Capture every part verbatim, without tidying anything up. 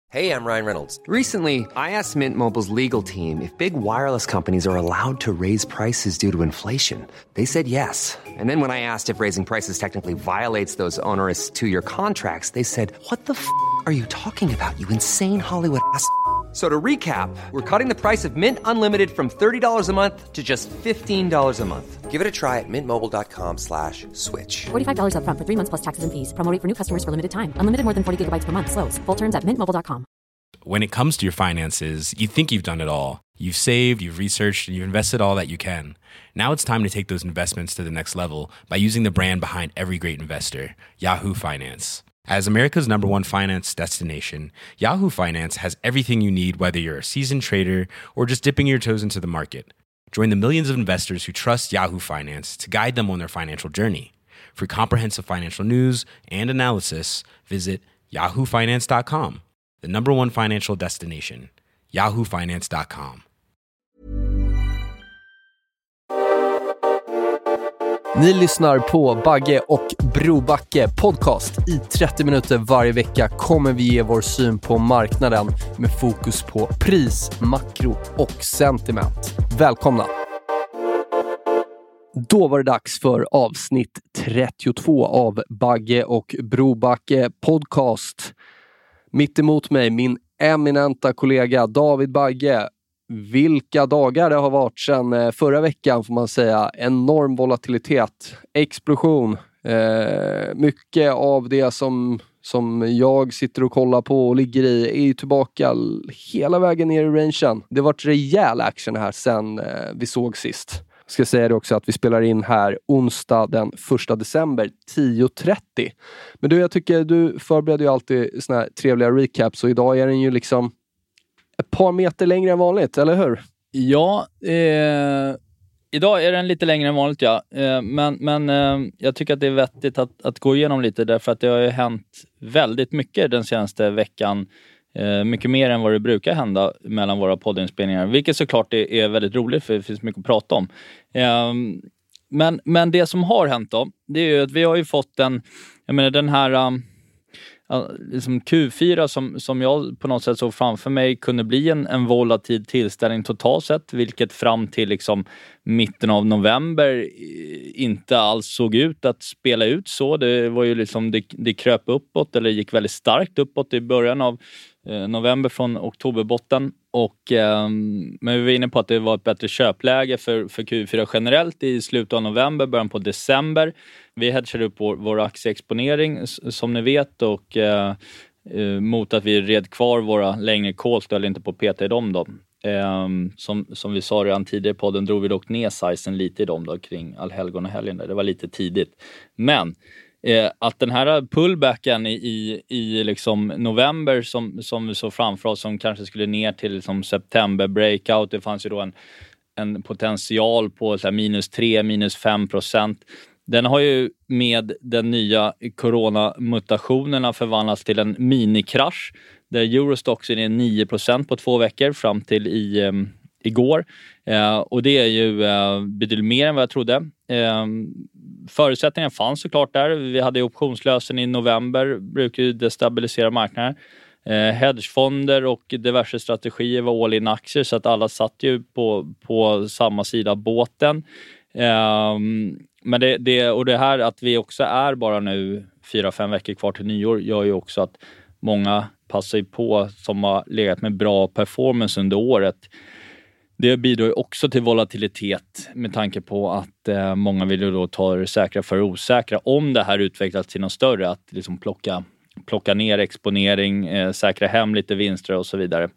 Hey, I'm Ryan Reynolds. Recently, I asked Mint Mobile's legal team if big wireless companies are allowed to raise prices due to inflation. They said yes. And then when I asked if raising prices technically violates those onerous two-year contracts, they said, "What the f*** are you talking about, you insane Hollywood ass?" So to recap, we're cutting the price of Mint Unlimited from thirty dollars a month to just fifteen dollars a month. Give it a try at mintmobile.com slash switch. forty-five dollars up front for three months plus taxes and fees. Promo rate for new customers for limited time. Unlimited more than forty gigabytes per month. Slows full terms at mint mobile dot com. When it comes to your finances, you think you've done it all. You've saved, you've researched, and you've invested all that you can. Now it's time to take those investments to the next level by using the brand behind every great investor, Yahoo Finance. As America's number one finance destination, Yahoo Finance has everything you need, whether you're a seasoned trader or just dipping your toes into the market. Join the millions of investors who trust Yahoo Finance to guide them on their financial journey. For comprehensive financial news and analysis, visit yahoo finance dot com. The number one financial destination, yahoo finance dot com. Ni lyssnar på Bagge och Brobacke podcast. I trettio minuter varje vecka kommer vi ge vår syn på marknaden med fokus på pris, makro och sentiment. Välkomna! Då var det dags för avsnitt trettiotvå av Bagge och Brobacke podcast. Mitt emot mig min eminenta kollega David Bagge. Vilka dagar det har varit sedan förra veckan, får man säga. Enorm volatilitet, explosion. Eh, mycket av det som, som jag sitter och kollar på och ligger i är ju tillbaka hela vägen ner i rangen. Det har varit rejäl action här sedan eh, vi såg sist. Jag ska säga det också att vi spelar in här onsdag den första december tio trettio. Men du, jag tycker du förbereder ju alltid såna här trevliga recaps, och idag är den ju liksom ett par meter längre än vanligt, eller hur? Ja, eh, idag är den lite längre än vanligt, ja. Eh, men men eh, jag tycker att det är vettigt att, att gå igenom lite, därför att det har ju hänt väldigt mycket den senaste veckan. Eh, mycket mer än vad det brukar hända mellan våra poddinspelningar. Vilket såklart är, är väldigt roligt, för det finns mycket att prata om. Eh, men, men det som har hänt då, det är ju att vi har ju fått en, jag menar den här... Um, liksom Q fyra som, som jag på något sätt såg framför mig kunde bli en, en volatil tillställning totalt sett, vilket fram till liksom mitten av november inte alls såg ut att spela ut så. Det var ju liksom, det, det kröp uppåt, eller gick väldigt starkt uppåt i början av eh, november från oktoberbotten, och eh, men vi var inne på att det var ett bättre köpläge för, för Q fyra generellt i slutet av november, början på december. Vi hedgade upp vår, vår aktieexponering som ni vet, och eh, mot att vi red kvar våra längre call, eller inte på P T i dem då. Eh, som, som vi sa redan tidigare på podden, drog vi dock ner sizen lite i dem då kring allhelgon och helgen där. Det var lite tidigt. Men eh, att den här pullbacken i, i, i liksom november som, som vi såg framför oss, som kanske skulle ner till liksom september breakout, det fanns ju då en, en potential på så här minus tre, minus fem procent. Den har ju med den nya coronamutationerna förvandlats till en minikrasch, där Eurostoxen är nio procent på två veckor fram till i, um, igår. Uh, och det är ju uh, betydligt mer än vad jag trodde. Uh, förutsättningarna fanns såklart där. Vi hade optionslösen i november, brukar ju destabilisera marknaden. Uh, hedgefonder och diverse strategier var all in aktier, så att alla satt ju på, på samma sida av båten. Uh, Men det, det, och det här att vi också är bara nu fyra, fem veckor kvar till nyår gör ju också att många passar på som har legat med bra performance under året. Det bidrar ju också till volatilitet, med tanke på att eh, många vill ju då ta det säkra för osäkra. Om det här utvecklas till något större, att liksom plocka, plocka ner exponering, eh, säkra hem lite vinster och så vidare.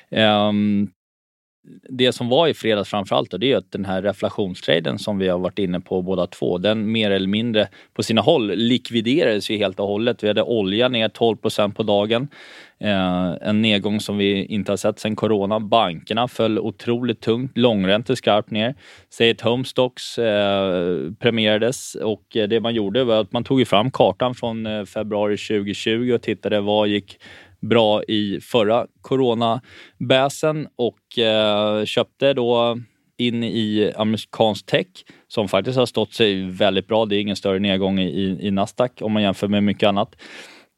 Um, Det som var i fredags framförallt då, det är att den här reflationstraden som vi har varit inne på båda två, den mer eller mindre på sina håll likviderades ju helt och hållet. Vi hade olja ner tolv procent på dagen. Eh, en nedgång som vi inte har sett sedan corona. Bankerna föll otroligt tungt. Långräntor skarpt ner. Stay at home stocks eh, premierades, och det man gjorde var att man tog ju fram kartan från eh, februari tjugo tjugo och tittade vad gick bra i förra coronabäsen, och eh, köpte då in i amerikansk tech som faktiskt har stått sig väldigt bra. Det är ingen större nedgång i, i Nasdaq om man jämför med mycket annat.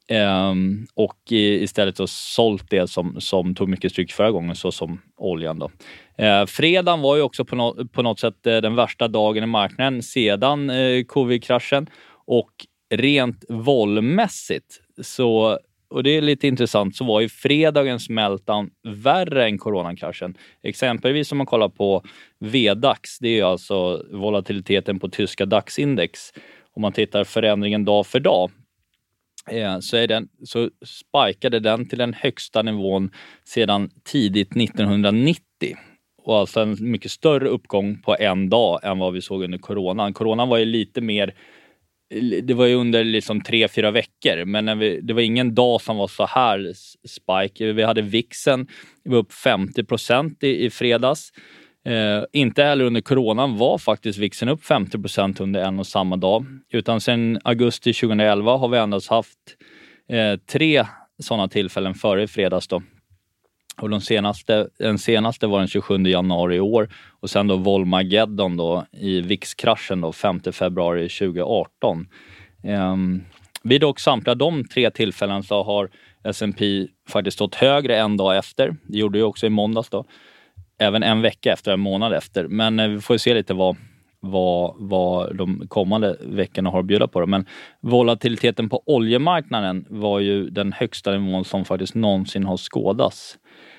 Um, och i, istället så sålt det som, som tog mycket stryk förra gången, så som oljan då. Uh, fredagen var ju också på, no- på något sätt uh, den värsta dagen i marknaden sedan uh, covid-kraschen, och rent volmässigt så, och det är lite intressant, så var ju fredagens meltdown värre än coronakraschen. Exempelvis om man kollar på V DAX, det är alltså volatiliteten på tyska DAX-index. Om man tittar förändringen dag för dag, eh, så, är den, så spikade den till den högsta nivån sedan tidigt nittonhundranittio. Och alltså en mycket större uppgång på en dag än vad vi såg under coronan. Coronan var ju lite mer, det var ju under liksom tre, fyra veckor, men när vi, det var ingen dag som var så här spike. Vi hade vixen, vi var upp femtio procent i, i fredags. Eh, inte heller under coronan var faktiskt vixen upp femtio procent under en och samma dag. Utan sedan augusti tjugoelva har vi endast haft eh, tre sådana tillfällen före i fredags då. Och de senaste, den senaste var den tjugosjunde januari i år. Och sen då Volmageddon då i V I X-kraschen då femte februari tjugoarton. Um, vid dock samtliga de tre tillfällen så har S and P faktiskt stått högre en dag efter. Det gjorde ju också i måndags då. Även en vecka efter, en månad efter. Men eh, vi får se lite vad, vad, vad de kommande veckorna har att bjuda på det. Men volatiliteten på oljemarknaden var ju den högsta nivån som faktiskt någonsin har skådats.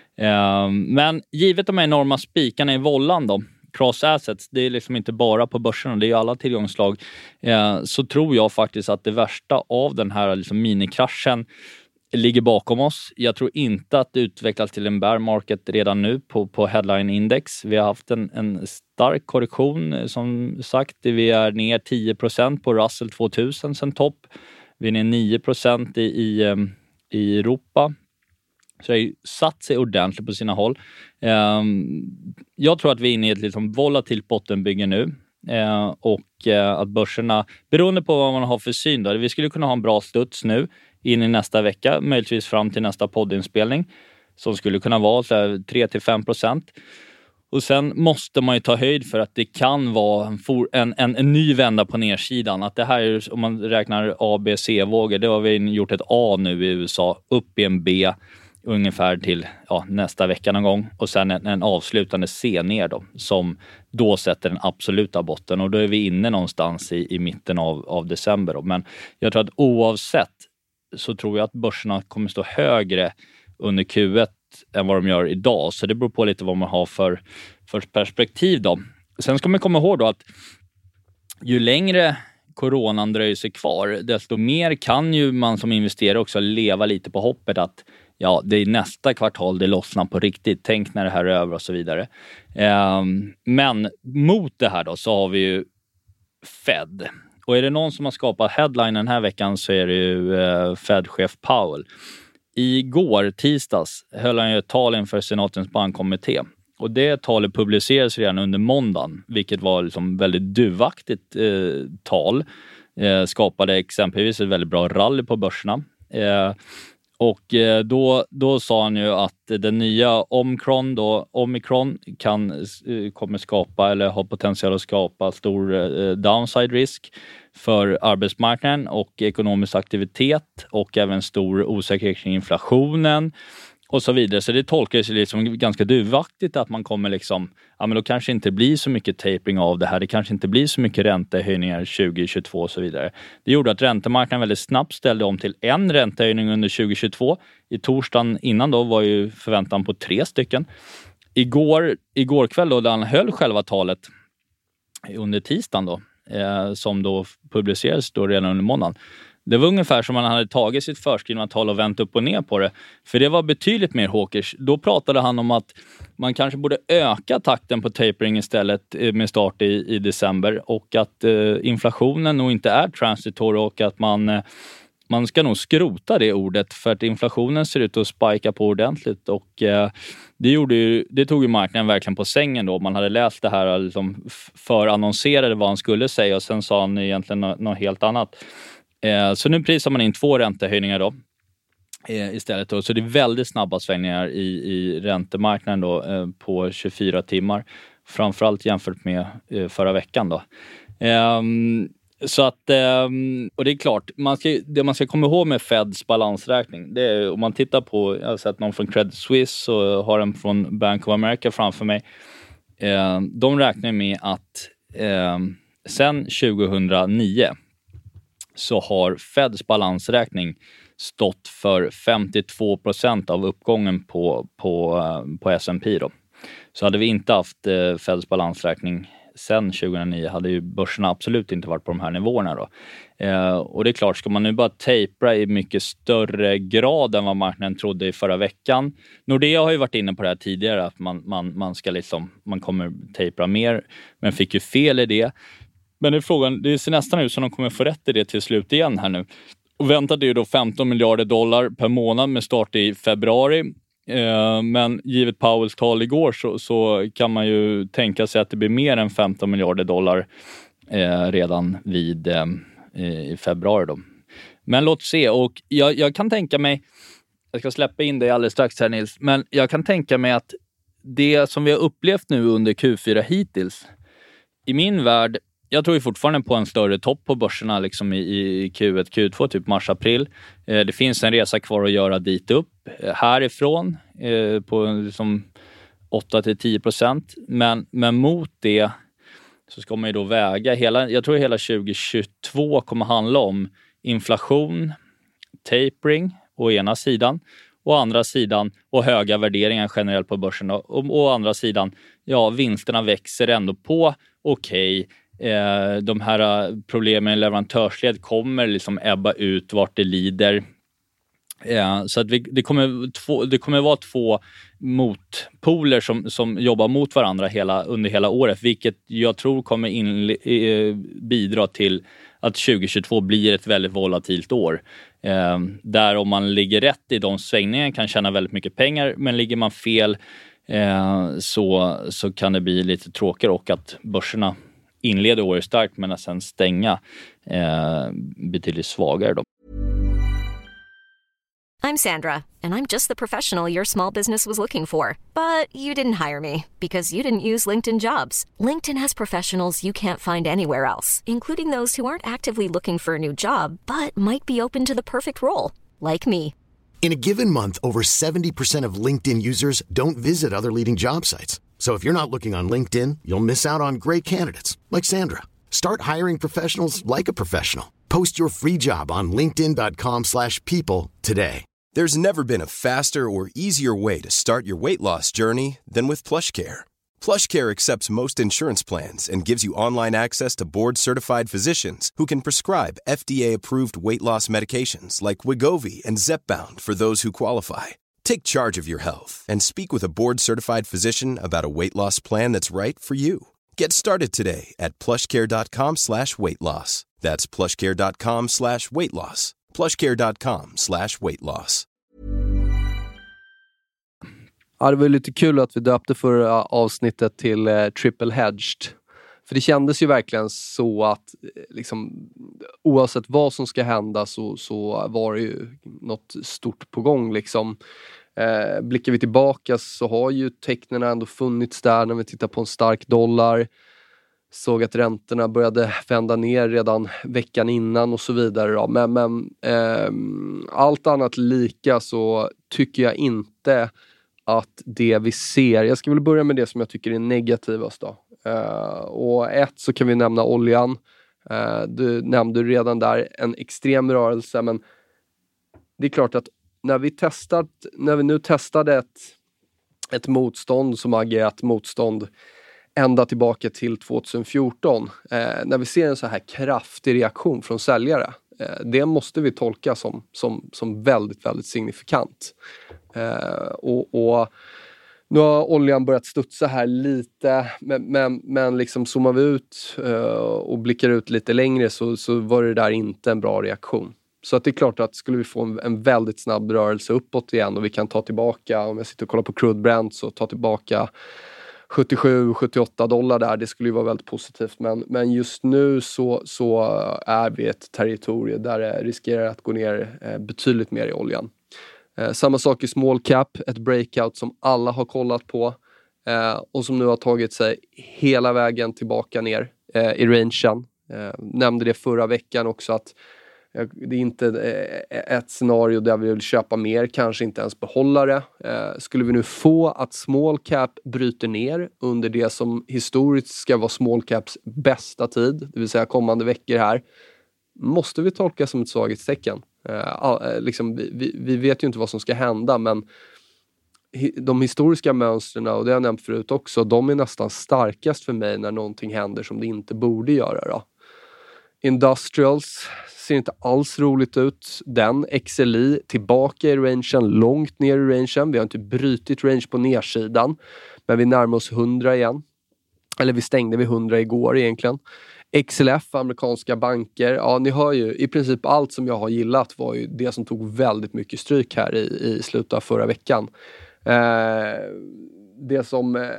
Men givet de enorma spikarna i vollan då, cross assets, det är liksom inte bara på börsen och det är alla tillgångslag, så tror jag faktiskt att det värsta av den här liksom minikraschen ligger bakom oss. Jag tror inte att det utvecklas till en bear market redan nu på, på headline index. Vi har haft en, en stark korrektion, som sagt. Vi är ner tio procent på Russell tvåtusen sen topp. Vi är ner nio procent i, i, i Europa. Så det har ju satt sig ordentligt på sina håll. Jag tror att vi är inne i ett liksom volatilt bottenbygge nu. Och att börserna, beroende på vad man har för syn då, vi skulle kunna ha en bra studs nu in i nästa vecka, möjligtvis fram till nästa poddinspelning, som skulle kunna vara så här tre till fem procent. Och sen måste man ju ta höjd för att det kan vara en, en, en ny vända på nedsidan. Att det här är, om man räknar A, B, C-vågor, det har vi gjort ett A nu i U S A, upp i en B ungefär till ja, nästa vecka någon gång. Och sen en, en avslutande C ner då, som då sätter den absoluta botten. Och då är vi inne någonstans i, i mitten av, av december då. Men jag tror att oavsett så tror jag att börserna kommer stå högre under Q ett än vad de gör idag. Så det beror på lite vad man har för, för perspektiv då. Sen ska man komma ihåg då att ju längre coronan dröjer sig kvar, desto mer kan ju man som investerare också leva lite på hoppet att ja, det är nästa kvartal det lossnar på riktigt. Tänk när det här är över och så vidare. Um, men mot det här då så har vi ju Fed. Och är det någon som har skapat headline den här veckan så är det ju uh, Fed-chef Powell. Igår, tisdags, höll han ju ett tal inför senatens bankkommitté. Och det talet publicerades redan under måndagen, vilket var liksom väldigt duvaktigt eh, tal. Eh, skapade exempelvis ett väldigt bra rally på börserna. Eh, och eh, då, då sa han ju att den nya Omicron, då, Omicron kan, eh, kommer skapa eller har potential att skapa stor eh, downside risk för arbetsmarknaden och ekonomisk aktivitet och även stor osäkerhet kring inflationen och så vidare. Så det tolkar sig liksom ganska duvaktigt att man kommer liksom, ja men då kanske inte blir så mycket tapering av det här. Det kanske inte blir så mycket räntehöjningar tjugo tjugotvå och så vidare. Det gjorde att räntemarknaden väldigt snabbt ställde om till en räntehöjning under tjugo tjugotvå. I torsdagen innan då var ju förväntan på tre stycken. Igår, igår kväll då, där han höll själva talet under tisdagen då, eh, som då publicerades då redan under måndagen. Det var ungefär som man hade tagit sitt förskrivna tal och vänt upp och ner på det. För det var betydligt mer hawkish. Då pratade han om att man kanske borde öka takten på tapering istället med start i, i december. Och att eh, inflationen nog inte är transitory och att man, eh, man ska nog skrota det ordet. För att inflationen ser ut att spika på ordentligt. Och eh, det, gjorde ju, det tog ju marknaden verkligen på sängen då. Man hade läst det här liksom förannonserade vad han skulle säga och sen sa han egentligen något, något helt annat. Så nu prisar man in två räntehöjningar då istället då. Så det är väldigt snabba svängningar i, i räntemarknaden då på tjugofyra timmar. Framförallt jämfört med förra veckan då. Så att, och det är klart, man ska, det man ska komma ihåg med Feds balansräkning, det är om man tittar på, jag har sett någon från Credit Suisse och har en från Bank of America framför mig. De räknar med att sen tjugohundranio så har Feds balansräkning stått för femtiotvå procent av uppgången på, på, på S and P då. Så hade vi inte haft eh, Feds balansräkning sen tjugohundranio hade ju börserna absolut inte varit på de här nivåerna då. Eh, och det är klart, ska man nu bara tapera i mycket större grad än vad marknaden trodde i förra veckan. Nordea har ju varit inne på det här tidigare, att man, man, man ska liksom, man kommer tapera mer, men fick ju fel i det. Men det är frågan, det ser nästan ut som de kommer få rätt i det till slut igen här nu. Och väntade ju då femton miljarder dollar per månad med start i februari. Eh, men givet Powells tal igår så, så kan man ju tänka sig att det blir mer än femton miljarder dollar eh, redan vid eh, i februari då. Men låt se, och jag, jag kan tänka mig, jag ska släppa in dig alldeles strax här Nils, men jag kan tänka mig att det som vi har upplevt nu under Q fyra hittills, i min värld, jag tror ju fortfarande på en större topp på börserna liksom i, i Q ett, Q två, typ mars-april. Eh, det finns en resa kvar att göra dit upp. Eh, härifrån eh, på liksom åtta till tio procent. Men, men mot det så ska man ju då väga hela, jag tror hela tjugohundratjugotvå kommer handla om inflation, tapering å ena sidan, å andra sidan och höga värderingar generellt på börsen. Och å andra sidan, ja, vinsterna växer ändå på okej. Okay. Eh, de här problemen i leverantörsled kommer liksom ebba ut vart det lider. Eh, så att vi, det, kommer två, det kommer vara två motpoler som, som jobbar mot varandra hela, under hela året, vilket jag tror kommer in, eh, bidra till att tjugohundratjugotvå blir ett väldigt volatilt år. Eh, där om man ligger rätt i de svängningarna kan tjäna väldigt mycket pengar, men ligger man fel eh, så, så kan det bli lite tråkigare, och att börserna inleder året starkt men att sen stänga eh, betydligt svagare då. I'm Sandra, and I'm just the professional your small business was looking for. But you didn't hire me because you didn't use LinkedIn Jobs. LinkedIn has professionals you can't find anywhere else, including those who aren't actively looking for a new job but might be open to the perfect role, like me. In a given month, over seventy percent of LinkedIn users don't visit other leading job sites. So if you're not looking on LinkedIn, you'll miss out on great candidates like Sandra. Start hiring professionals like a professional. Post your free job on linkedin dot com slash people today. There's never been a faster or easier way to start your weight loss journey than with PlushCare. PlushCare accepts most insurance plans and gives you online access to board-certified physicians who can prescribe F D A-approved weight loss medications like Wegovy and Zepbound for those who qualify. Take charge of your health and speak with a board-certified physician about a weight loss plan that's right for you. Get started today at plushcare.com slash weight loss. That's plushcare.com slash weight loss. plushcare.com slash weight loss. Ja, det var lite kul att vi döpte förra avsnittet till eh, Triple Hedged. För det kändes ju verkligen så att liksom, oavsett vad som ska hända så, så var det ju något stort på gång. Liksom. Eh, blickar vi tillbaka så har ju tecknen ändå funnits där när vi tittar på en stark dollar. Såg att räntorna började vända ner redan veckan innan och så vidare. Då. Men, men eh, allt annat lika så tycker jag inte att det vi ser, jag ska väl börja med det som jag tycker är negativast då. Uh, och ett så kan vi nämna oljan. Uh, du nämnde redan där en extrem rörelse, men det är klart att när vi testat, när vi nu testade ett, ett motstånd som har agerat motstånd ända tillbaka till tjugohundrafjorton, uh, när vi ser en så här kraftig reaktion från säljare, uh, det måste vi tolka som, som, som väldigt, väldigt signifikant. Uh, och, och nu har oljan börjat studsa här lite, men, men, men liksom zoomar vi ut uh, och blickar ut lite längre så, så var det där inte en bra reaktion. Så att det är klart att skulle vi få en, en väldigt snabb rörelse uppåt igen och vi kan ta tillbaka, om jag sitter och kollar på crude Brent, så ta tillbaka sjuttiosju sjuttioåtta dollar där, det skulle ju vara väldigt positivt. Men, men just nu så, så är vi ett territorium där det riskerar att gå ner eh, betydligt mer i oljan. Eh, samma sak i small cap, ett breakout som alla har kollat på eh, och som nu har tagit sig hela vägen tillbaka ner eh, i rangen. Eh, nämnde det förra veckan också att det är inte ett scenario där vi vill köpa mer, kanske inte ens behålla det. Eh, skulle vi nu få att small cap bryter ner under det som historiskt ska vara small caps bästa tid, det vill säga kommande veckor här, måste vi tolka som ett svaghetstecken. Eh, liksom, vi, vi vet ju inte vad som ska hända, men de historiska mönstren, och det har jag nämnt förut också, de är nästan starkast för mig när någonting händer som det inte borde göra då. Industrials ser inte alls roligt ut. Den X L I tillbaka i rangen, långt ner i rangen. Vi har inte brytit range på nedsidan, men vi närmar oss hundra igen. Eller vi stängde vid hundra igår egentligen. X L F, amerikanska banker. Ja, ni hör ju, i princip allt som jag har gillat var ju det som tog väldigt mycket stryk här i, i slutet av förra veckan. Eh, det som... Eh,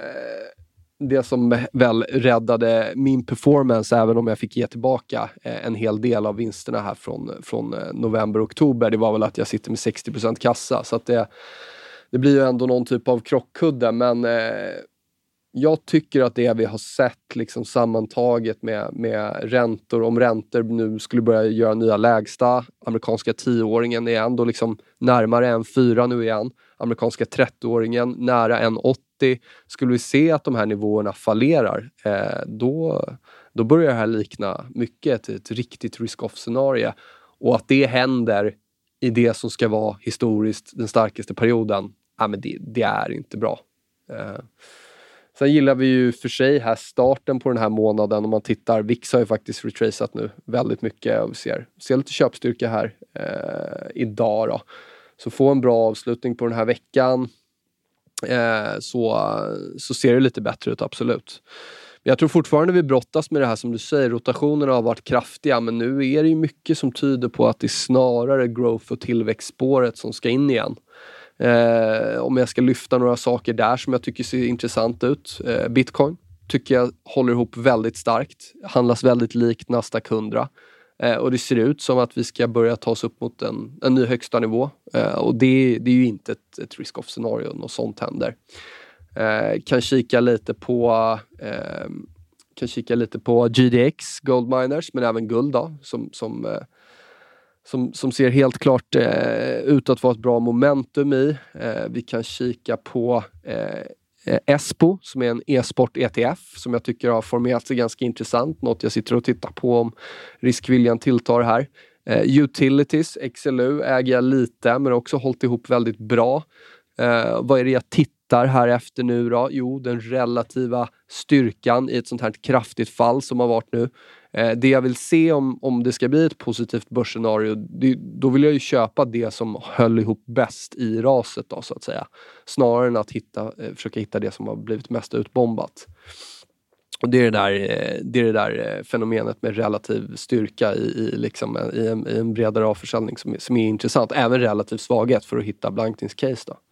Det som väl räddade min performance, även om jag fick ge tillbaka eh, en hel del av vinsterna här från, från eh, november och oktober, det var väl att jag sitter med sextio procent kassa. Så att det, det blir ju ändå någon typ av krockkudde, men eh, jag tycker att det vi har sett liksom sammantaget med, med räntor, om räntor nu skulle börja göra nya lägsta, amerikanska tioåringen är ändå liksom närmare en fyra nu igen, amerikanska trettioåringen nära en åttio. Skulle vi se att de här nivåerna fallerar, eh, då, då börjar det här likna mycket till ett riktigt risk-off-scenario. Och att det händer i det som ska vara historiskt den starkaste perioden, ja, men det, det är inte bra. Eh. Sen gillar vi ju för sig här starten på den här månaden. Om man tittar, V I X har ju faktiskt retracat nu väldigt mycket, och vi ser, ser lite köpstyrka här eh, idag då. Så få en bra avslutning på den här veckan. Eh, så, så ser det lite bättre ut, absolut. Men jag tror fortfarande vi brottas med det här som du säger, rotationerna har varit kraftiga, men nu är det ju mycket som tyder på att det är snarare growth och tillväxtspåret som ska in igen. Eh, om jag ska lyfta några saker där som jag tycker ser intressant ut. Eh, Bitcoin tycker jag håller ihop väldigt starkt, handlas väldigt likt Nasdaq hundra. Eh, och det ser ut som att vi ska börja ta oss upp mot en, en ny högsta nivå. Eh, och det, det är ju inte ett, ett risk-off-scenario, något sånt händer. Eh, kan kika lite på eh, kan kika lite på G D X, Gold Miners, men även guld då, som, som, eh, som, som ser helt klart eh, ut att vara ett bra momentum i. Eh, vi kan kika på eh, E S P O, som är en e-sport E T F som jag tycker har formerat sig ganska intressant. Något jag sitter och tittar på om riskviljan tilltar här. Eh, Utilities, X L U äger jag lite, men också hållit ihop väldigt bra. Eh, vad är det jag tittar här efter nu då? Jo, den relativa styrkan i ett sånt här kraftigt fall som har varit nu. Eh, det jag vill se om, om det ska bli ett positivt börsscenario, det, då vill jag ju köpa det som höll ihop bäst i raset då, så att säga. Snarare än att hitta, eh, försöka hitta det som har blivit mest utbombat. Och det är det där, eh, det är det där eh, fenomenet med relativ styrka i, i, liksom, i, en, i en bredare avförsäljning som, som är intressant. Även relativ svaghet för att hitta blankningscase då.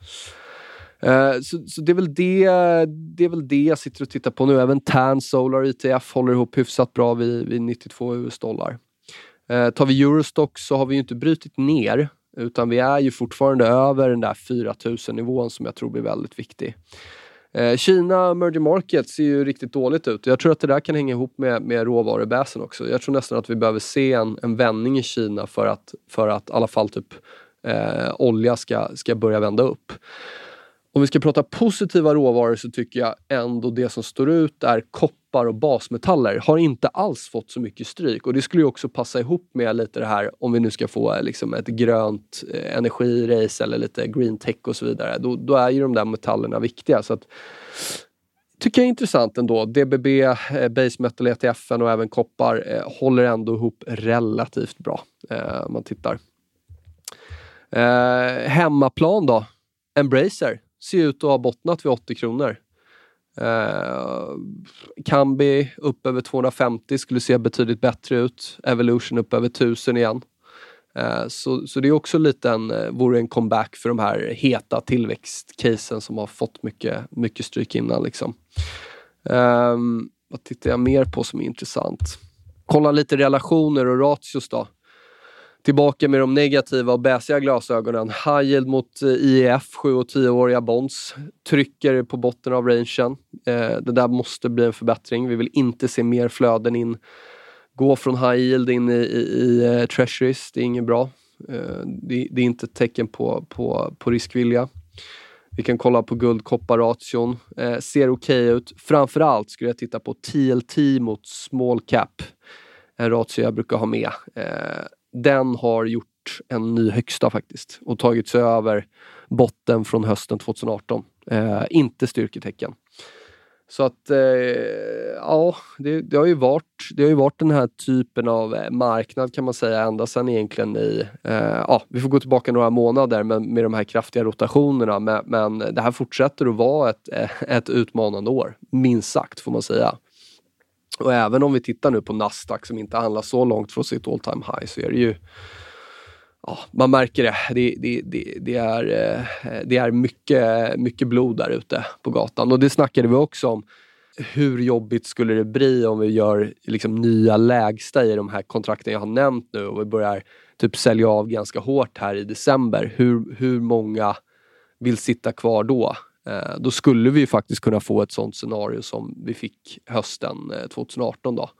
Uh, så, så det är väl det det är väl det jag sitter och tittar på nu. Även T A N Solar E T F håller ihop hyfsat bra vid, vid nittiotvå U S dollar. Uh, tar vi Eurostock så har vi ju inte brutit ner, utan vi är ju fortfarande över den där fyra tusen nivån som jag tror blir väldigt viktig. Uh, Kina emerging markets ser ju riktigt dåligt ut. Jag tror att det där kan hänga ihop med, med råvarubäsen också. Jag tror nästan att vi behöver se en, en vändning i Kina för att, för att i alla fall typ uh, olja ska, ska börja vända upp. Om vi ska prata positiva råvaror så tycker jag ändå det som står ut är koppar och basmetaller. Har inte alls fått så mycket stryk. Och det skulle ju också passa ihop med lite det här, om vi nu ska få liksom ett grönt eh, energirace eller lite green tech och så vidare. Då, då är ju de där metallerna viktiga. Så att, tycker jag är intressant ändå. D B B, eh, Base Metal E T F och även koppar eh, håller ändå ihop relativt bra. Eh, om man tittar. Eh, hemmaplan då. Embracer. Ser ut att ha bottnat vid åttio kronor. Uh, Kambi upp över tvåhundrafemtio skulle se betydligt bättre ut. Evolution upp över tusen igen. Uh, så, så det är också lite en, uh, vore en comeback för de här heta tillväxtcasen som har fått mycket, mycket stryk innan. Liksom. Uh, vad tittar jag mer på som är intressant? Kolla lite relationer och ratios då. Tillbaka med de negativa och bäsiga glasögonen. High yield mot I E F, sju och tio-åriga bonds. Trycker på botten av rangen. Eh, det där måste bli en förbättring. Vi vill inte se mer flöden in. gå från high yield in i, i, i uh, treasuries, det är inget bra. Uh, det, det är inte ett tecken på, på, på riskvilja. Vi kan kolla på guld-koppar-ration. Uh, ser okej ut. Framförallt skulle jag titta på T L T mot small cap. En ratio jag brukar ha med. Uh, den har gjort en ny högsta faktiskt. Och tagit sig över botten från hösten tjugoarton. Uh, inte styrketecken. Så att, eh, ja, det, det, har ju varit, det har ju varit den här typen av marknad kan man säga ända sedan egentligen i, eh, ja, vi får gå tillbaka några månader med, med de här kraftiga rotationerna. Men, men det här fortsätter att vara ett, ett utmanande år, minst sagt får man säga. Och även om vi tittar nu på Nasdaq som inte handlar så långt från sitt all time high så är det ju, ja, man märker det. Det, det, det, det, är, det är mycket, mycket blod där ute på gatan. Och det snackade vi också om. Hur jobbigt skulle det bli om vi gör liksom nya lägsta i de här kontrakten jag har nämnt nu. Och vi börjar typ sälja av ganska hårt här i december. Hur, hur många vill sitta kvar då? Eh, då skulle vi faktiskt kunna få ett sånt scenario som vi fick hösten tjugoarton då.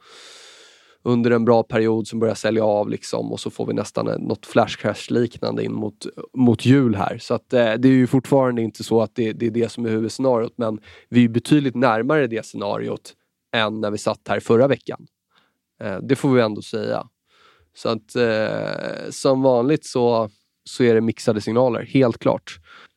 Under en bra period som börjar sälja av liksom, och så får vi nästan något flash crash liknande in mot, mot jul här. Så att, eh, det är ju fortfarande inte så att det, det är det som är huvudscenariot, men vi är betydligt närmare det scenariot än när vi satt här förra veckan. Eh, det får vi ändå säga. Så att eh, som vanligt så, så är det mixade signaler, helt klart.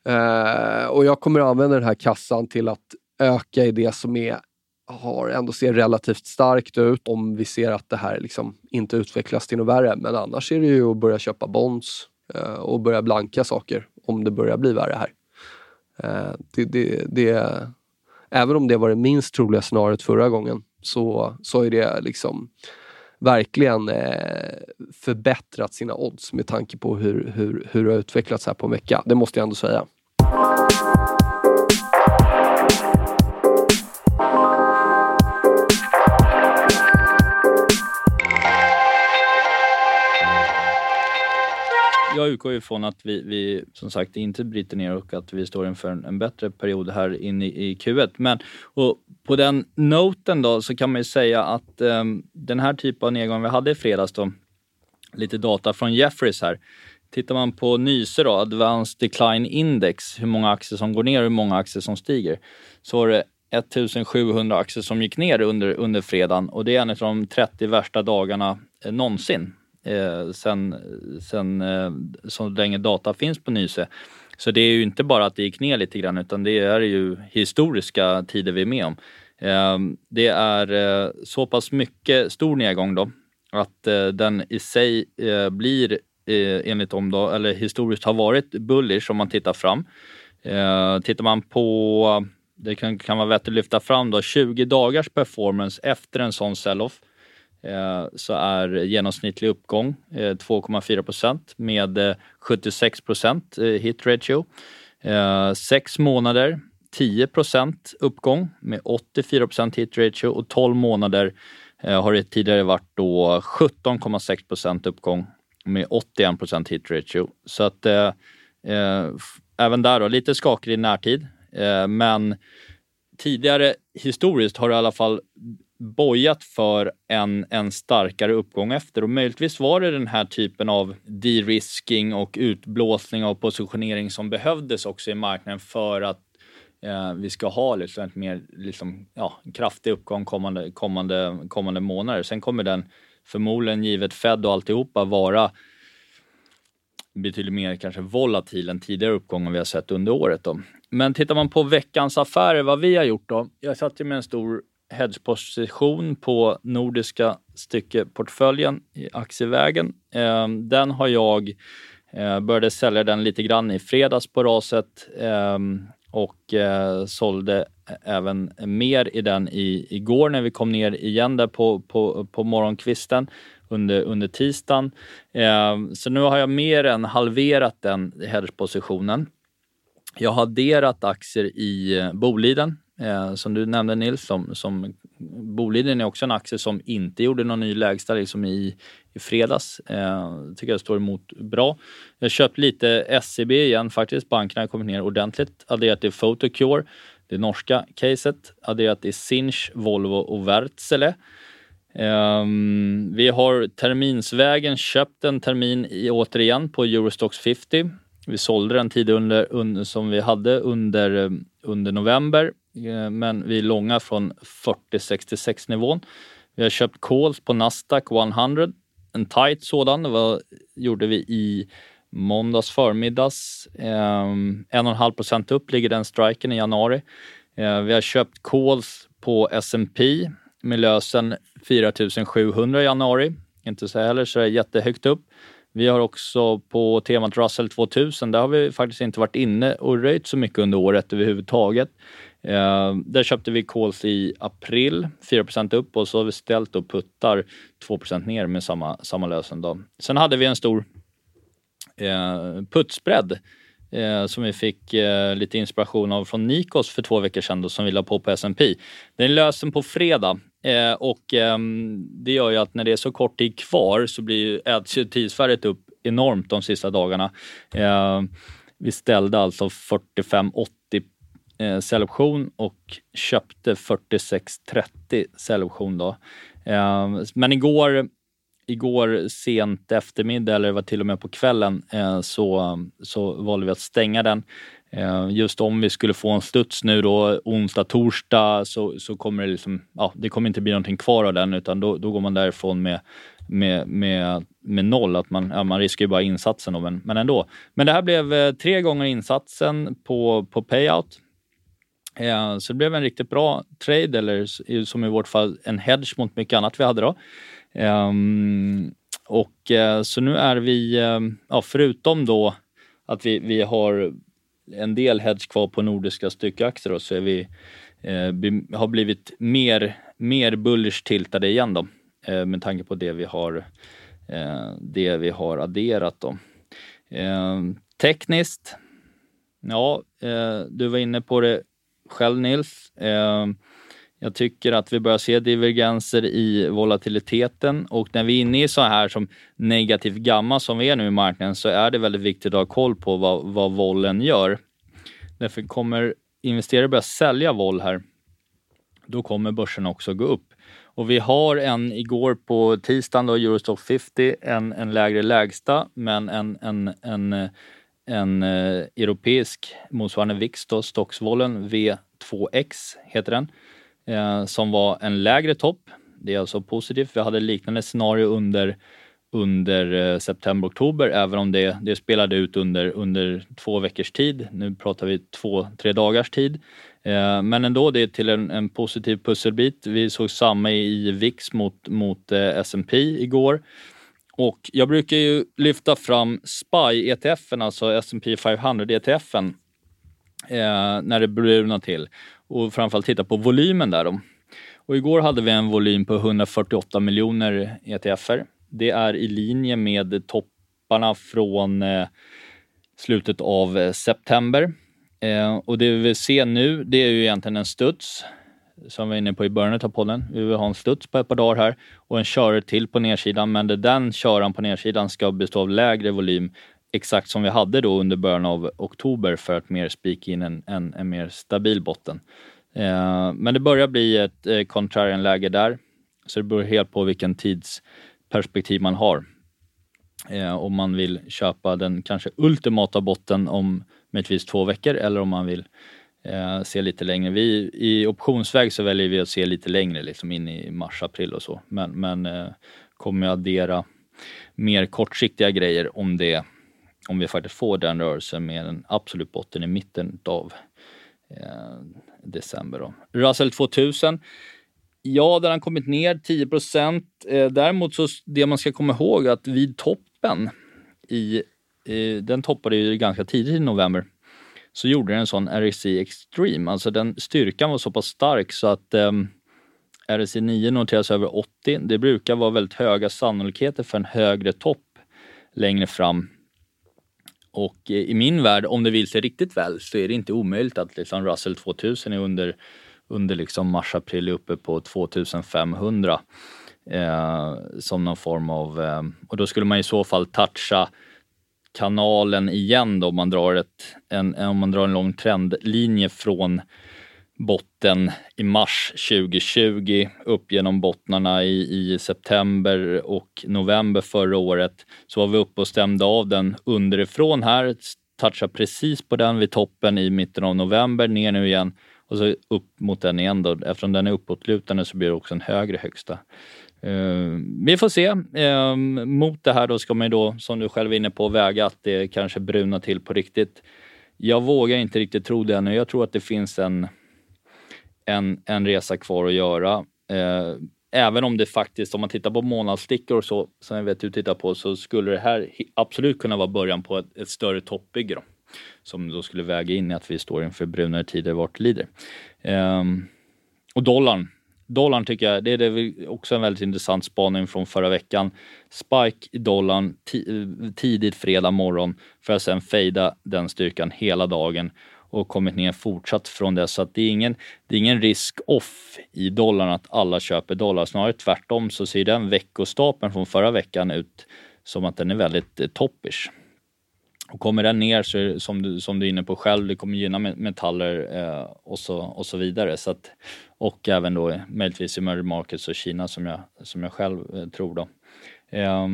Eh, och jag kommer att använda den här kassan till att öka i det som är har ändå ser relativt starkt ut om vi ser att det här liksom inte utvecklas till något värre. Men annars är det ju att börja köpa bonds eh, och börja blanka saker om det börjar bli värre här. Eh, det, det, det, även om det var det minst troliga scenariot förra gången så, så är det liksom verkligen eh, förbättrat sina odds med tanke på hur, hur, hur det har utvecklats här på en vecka. Det måste jag ändå säga. Jag utgår ifrån att vi, vi som sagt inte bryter ner och att vi står inför en, en bättre period här inne i, i Q ett. Men och på den noten då så kan man ju säga att um, den här typen av nedgång vi hade i fredags då, lite data från Jefferies här. Tittar man på Nyse då, Advanced Decline Index, hur många aktier som går ner och hur många aktier som stiger. Så var det ettusensjuhundra aktier som gick ner under, under fredagen och det är en av de trettio värsta dagarna eh, någonsin. Eh, sen, sen eh, så länge data finns på Nyse. Så det är ju inte bara att det gick ner lite grann utan det är ju historiska tider vi är med om. Eh, det är eh, så pass mycket stor nedgång då att eh, den i sig eh, blir eh, enligt dem då, eller historiskt har varit bullish om man tittar fram. Eh, tittar man på, det kan, kan vara vettigt att lyfta fram då, tjugo dagars performance efter en sån sell-off. Eh, så är genomsnittlig uppgång eh, två komma fyra procent med eh, sjuttiosex procent eh, hit ratio. Eh, sex månader tio procent uppgång med åttiofyra procent hit ratio och tolv månader eh, har det tidigare varit då sjutton komma sex procent uppgång med åttioen procent hit ratio. Så att eh, eh, även där då lite skakig i närtid eh, men tidigare historiskt har det i alla fall bojat för en, en starkare uppgång efter och möjligtvis var det den här typen av de-risking och utblåsning av positionering som behövdes också i marknaden för att eh, vi ska ha liksom ett mer liksom, ja, kraftig uppgång kommande, kommande, kommande månader. Sen kommer den förmodligen givet Fed och alltihopa vara betydligt mer kanske volatil än tidigare uppgångar vi har sett under året då. Men tittar man på veckans affärer, vad vi har gjort då. Jag satt ju med en stor hedgeposition på nordiska styckeportföljen i aktievägen. Eh, den har jag eh, började sälja den lite grann i fredags på raset eh, och eh, sålde även mer i den i, igår när vi kom ner igen där på, på, på morgonkvisten under, under tisdagen. Eh, så nu har jag mer än halverat den hedgepositionen. Jag har adderat aktier i Boliden. Eh, som du nämnde Nils, som, som Boliden är också en aktie som inte gjorde någon ny lägsta liksom i, i fredags. Eh, tycker jag står emot bra. Jag har köpt lite S E B igen faktiskt. Bankerna har kommit ner ordentligt. Adderat i Photocure, det norska caset. Adderat i Sinch, Volvo och Wärtsilä. Um, vi har terminsvägen köpt en termin i, återigen på Eurostoxx femtio. Vi sålde den tid under, under, som vi hade under, under november. Uh, men vi är långa från fyrtio sextiosex nivån. Vi har köpt calls på Nasdaq hundra. En tight sådan. Det var, gjorde vi i måndags förmiddags. Um, en komma fem procent upp ligger den striken i januari. Uh, vi har köpt calls på S and P med lösen fyra tusen sjuhundra i januari. Inte så heller så är det jättehögt upp. Vi har också på temat Russell tvåtusen. Där har vi faktiskt inte varit inne och röjt så mycket under året överhuvudtaget. Eh, där köpte vi calls i april, fyra procent upp. Och så har vi ställt och puttar två procent ner med samma, samma lösen då. Sen hade vi en stor eh, puttspread. Eh, som vi fick eh, lite inspiration av från Nikos för två veckor sedan då, som vi la på på S and P. Den lösen på fredag eh, och eh, det gör ju att när det är så kort tid kvar så blir ju äts ju tidsfärdigt upp enormt de sista dagarna. Eh, vi ställde alltså fyrtiofem åttio eh, säljoption och köpte fyrtiosex trettio säljoption då. Eh, men igår Igår sent eftermiddag, eller det var till och med på kvällen, eh, så, så valde vi att stänga den. Eh, just om vi skulle få en studs nu då, onsdag, torsdag, så, så kommer det liksom, ja, det kommer inte bli någonting kvar av den, utan då, då går man därifrån med, med, med, med noll. Att man, ja, man riskar ju bara insatsen då, men, men ändå. Men det här blev eh, tre gånger insatsen på, på payout. Eh, så det blev en riktigt bra trade, eller som i vårt fall en hedge mot mycket annat vi hade då. Um, och uh, så nu är vi, uh, ja, förutom då att vi, vi har en del hedge kvar på nordiska styckaktier, så är vi, uh, vi har blivit mer, mer bullish tiltade igen då, uh, med tanke på det vi har, uh, det vi har adderat då. Uh, tekniskt, ja, uh, du var inne på det själv, Nils. Uh, Jag tycker att vi börjar se divergenser i volatiliteten, och när vi är inne i så här som negativ gamma som vi är nu i marknaden, så är det väldigt viktigt att ha koll på vad, vad volen gör. Därför kommer investerare börja sälja vol här, då kommer börsen också gå upp. Och vi har en igår på tisdagen då, Eurostoxx femtio, en, en lägre lägsta, men en, en, en, en, en eh, europeisk motsvarande V I X då, Stoxvolen V två X heter den. Eh, som var en lägre topp. Det är alltså positivt. Vi hade liknande scenario under, under eh, september-oktober, även om det, det spelade ut under, under två veckors tid. Nu pratar vi två, tre dagars tid. Eh, men ändå, det är till en, en positiv pusselbit. Vi såg samma i V I X mot, mot eh, S and P igår. Och jag brukar ju lyfta fram S P Y-E T F-en, alltså S and P femhundra-E T F-en, eh, när det bruna till. Och framförallt titta på volymen där då. Och igår hade vi en volym på hundrafyrtioåtta miljoner E T F-er. Det är i linje med topparna från eh, slutet av eh, september. Eh, och det vi vill se nu, det är ju egentligen en studs. Som vi var inne på i början av podden. Vi vill ha en studs på ett par dagar här. Och en körare till på nedsidan. Men det den köran på nedsidan ska bestå av lägre volym. Exakt som vi hade då under början av oktober, för att mer spika in en, en, en mer stabil botten. Eh, men det börjar bli ett eh, contrarian-läge där. Så det beror helt på vilken tidsperspektiv man har. Eh, om man vill köpa den kanske ultimata botten om möjligtvis två veckor, eller om man vill eh, se lite längre. Vi, i optionsväg så väljer vi att se lite längre, liksom in i mars, april och så. Men, men eh, kommer jag addera mer kortsiktiga grejer om det, om vi faktiskt får den rörelsen med en absolut botten i mitten av eh, december då. Russell tvåtusen, ja, där har kommit ner tio procent. Eh, däremot så det man ska komma ihåg att vid toppen i, eh, den toppade ju ganska tidigt i november, så gjorde den en sån R S I Extreme. Alltså den styrkan var så pass stark så att eh, R S I nio noteras över åttio. Det brukar vara väldigt höga sannolikheter för en högre topp längre fram. Och i min värld, om det vill sig riktigt väl, så är det inte omöjligt att liksom Russell tvåtusen är under, under liksom mars-april uppe på tvåtusenfemhundra eh, som någon form av... Eh, och då skulle man i så fall toucha kanalen igen då, om man drar, ett, en, om man drar en lång trendlinje från botten i mars tjugohundratjugo upp genom bottnarna i, i september och november förra året. Så var vi uppe och stämde av den underifrån här, touchar precis på den vid toppen i mitten av november, ner nu igen och så upp mot den igen då. Eftersom den är uppåtlutande så blir det också en högre högsta. Uh, vi får se. Uh, mot det här då ska man ju då, som du själv är inne på, väga att det kanske brunar till på riktigt. Jag vågar inte riktigt tro det ännu. Jag tror att det finns en, en, en resa kvar att göra. Uh, även om det faktiskt, om man tittar på månadsstickor och så, som jag vet du tittar på, så skulle det här absolut kunna vara början på ett, ett större toppbygge då, som då skulle väga in i att vi står inför brunare tider vart lider. Uh, och dollarn. Dollarn tycker jag, det är också en väldigt intressant spaning från förra veckan. Spike i dollarn t- tidigt fredag morgon för att sen fejda den styrkan hela dagen och kommit ner fortsatt från det. Så att det är ingen, det är ingen risk off i dollarn att alla köper dollar. Snarare tvärtom så ser den veckostapeln från förra veckan ut som att den är väldigt eh, toppish. Och kommer den ner så är det, som du, som du är inne på själv, det kommer gynna metaller eh, och, så, och så vidare. Så att, och även då möjligtvis emerging markets och Kina som jag, som jag själv eh, tror då. Eh,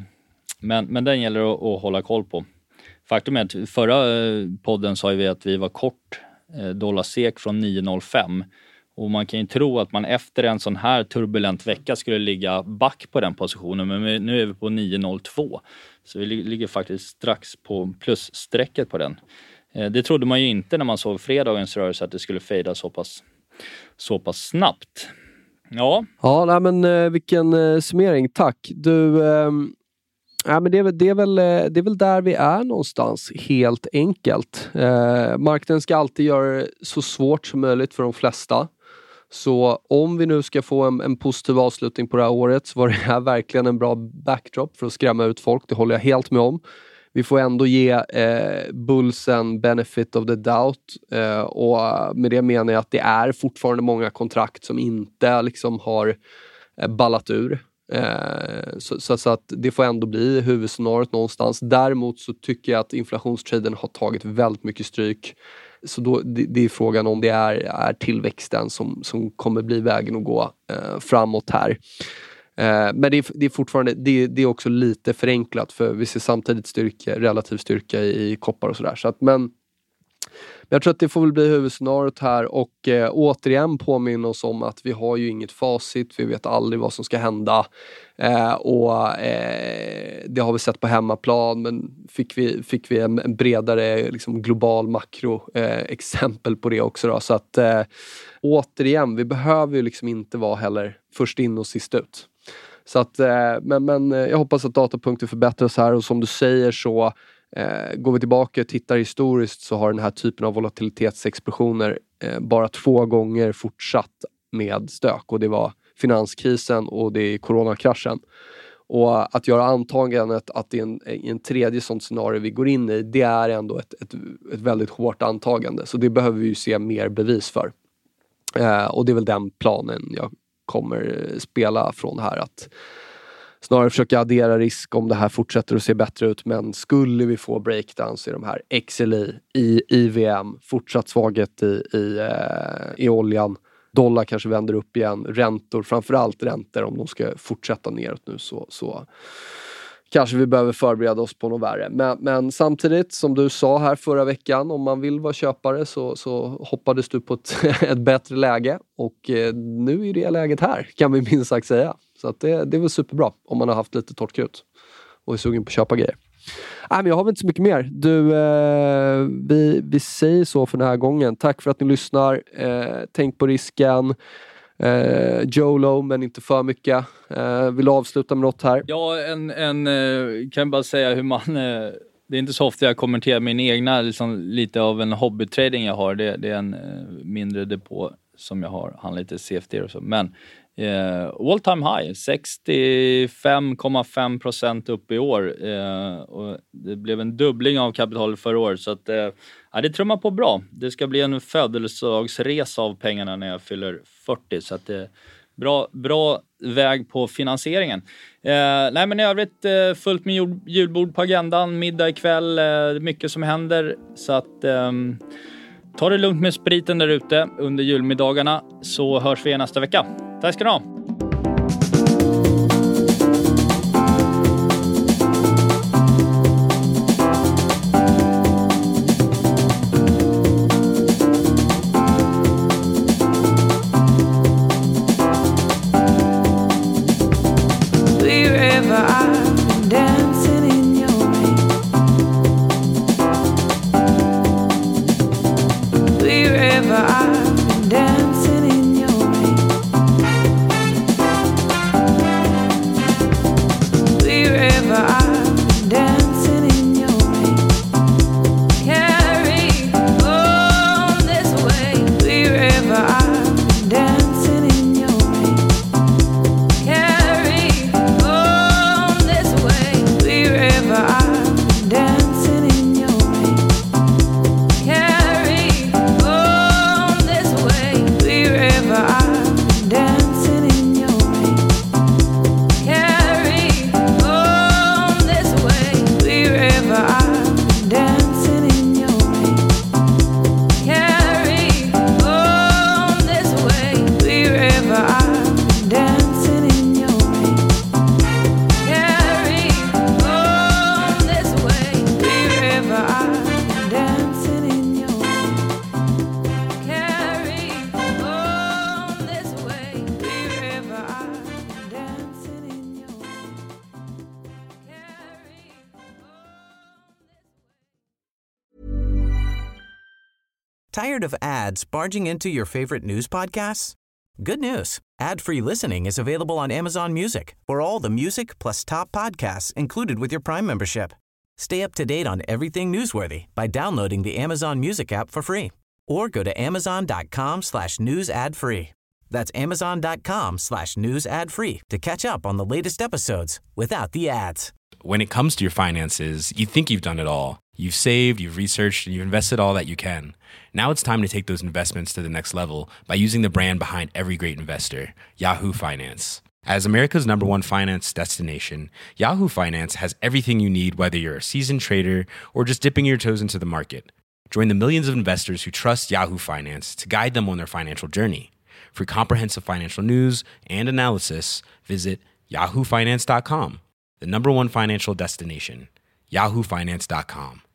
men, men den gäller att, att hålla koll på. Faktum är att förra eh, podden sa vi att vi var kort eh, dollar sek från nio komma noll fem. Och man kan ju tro att man efter en sån här turbulent vecka skulle ligga back på den positionen. Men nu är vi på nio komma noll två. Så vi ligger faktiskt strax på plussträcket på den. Det trodde man ju inte när man såg fredagens rörelse att det skulle fejda så pass, så pass snabbt. Ja. Ja, nej, men eh, vilken eh, summering. Tack. Du, eh, ja, men det, är väl, det, är väl, det är väl där vi är någonstans, helt enkelt. Eh, marknaden ska alltid göra det så svårt som möjligt för de flesta. Så om vi nu ska få en, en positiv avslutning på det här året så var det här verkligen en bra backdrop för att skrämma ut folk. Det håller jag helt med om. Vi får ändå ge eh, Bullsen benefit of the doubt. Eh, och med det menar jag att det är fortfarande många kontrakt som inte liksom har eh, ballat ur. Eh, så, så, så att det får ändå bli huvudscenariot någonstans. Däremot så tycker jag att inflationstraden har tagit väldigt mycket stryk. Så då, det, det är frågan om det är, är tillväxten som, som kommer bli vägen att gå eh, framåt här. Eh, men det är, det är fortfarande, det, det är också lite förenklat för vi ser samtidigt styrka, relativ styrka i, i koppar och sådär. Så att, men jag tror att det får väl bli huvudscenariot här och eh, återigen påminna oss om att vi har ju inget facit, vi vet aldrig vad som ska hända eh, och eh, det har vi sett på hemmaplan, men fick vi, fick vi en, en bredare liksom, global makro eh, exempel på det också då. Så att eh, återigen, vi behöver ju liksom inte vara heller först in och sist ut. Så att, eh, men, men jag hoppas att datapunkter förbättras här och som du säger så Eh, går vi tillbaka och tittar historiskt så har den här typen av volatilitetsexplosioner eh, bara två gånger fortsatt med stök och det var finanskrisen och det är coronakraschen. Och att göra antagandet att det är en, en tredje sånt scenario vi går in i, det är ändå ett, ett, ett väldigt hårt antagande. Så det behöver vi ju se mer bevis för. Eh, och det är väl den planen jag kommer spela från här, att snarare försöka addera risk om det här fortsätter att se bättre ut. Men skulle vi få breakdowns i de här X L I, i I V M, fortsatt svaghet i, i, eh, i oljan, dollar kanske vänder upp igen, räntor, framförallt räntor om de ska fortsätta neråt nu så, så kanske vi behöver förbereda oss på något värre. Men, men samtidigt, som du sa här förra veckan, om man vill vara köpare så, så hoppades du på ett, ett bättre läge. Och eh, nu är det läget här, kan vi minst sagt säga. Så att det, det är väl superbra om man har haft lite torrt krut och är sugen på att köpa grejer. Nej, men jag har väl inte så mycket mer. Du, eh, vi, vi säger så för den här gången. Tack för att ni lyssnar. Eh, tänk på risken. Eh, Jolo, men inte för mycket. Eh, vill avsluta med något här? Ja, en, en eh, kan bara säga hur man... Eh, det är inte så ofta jag kommenterar min egna, liksom, lite av en hobbytrading jag har. Det, det är en eh, mindre depå som jag har. Han lite C F D och så. Men eh, all time high. sextiofem komma fem procent upp i år. Eh, och det blev en dubbling av kapitalet förra året. Så att, eh, ja, det trummar på bra. Det ska bli en födelsedagsresa av pengarna när jag fyller fyrtio. Så att det är bra, bra väg på finansieringen. Eh, nej men i övrigt eh, fullt med jul, julbord på agendan. Middag ikväll. Eh, mycket som händer. Så att... Eh, Ta det lugnt med spriten där ute under julmiddagarna, så hörs vi nästa vecka. Tack ska ni ha! Tired of ads barging into your favorite news podcasts? Good news. Ad-free listening is available on Amazon Music for all the music plus top podcasts included with your Prime membership. Stay up to date on everything newsworthy by downloading the Amazon Music app for free or go to amazon.com slash news ad free. That's amazon.com slash news ad free to catch up on the latest episodes without the ads. When it comes to your finances, you think you've done it all. You've saved, you've researched, and you've invested all that you can. Now it's time to take those investments to the next level by using the brand behind every great investor, Yahoo Finance. As America's number one finance destination, Yahoo Finance has everything you need, whether you're a seasoned trader or just dipping your toes into the market. Join the millions of investors who trust Yahoo Finance to guide them on their financial journey. For comprehensive financial news and analysis, visit yahoo finance dot com, the number one financial destination, yahoo finance dot com.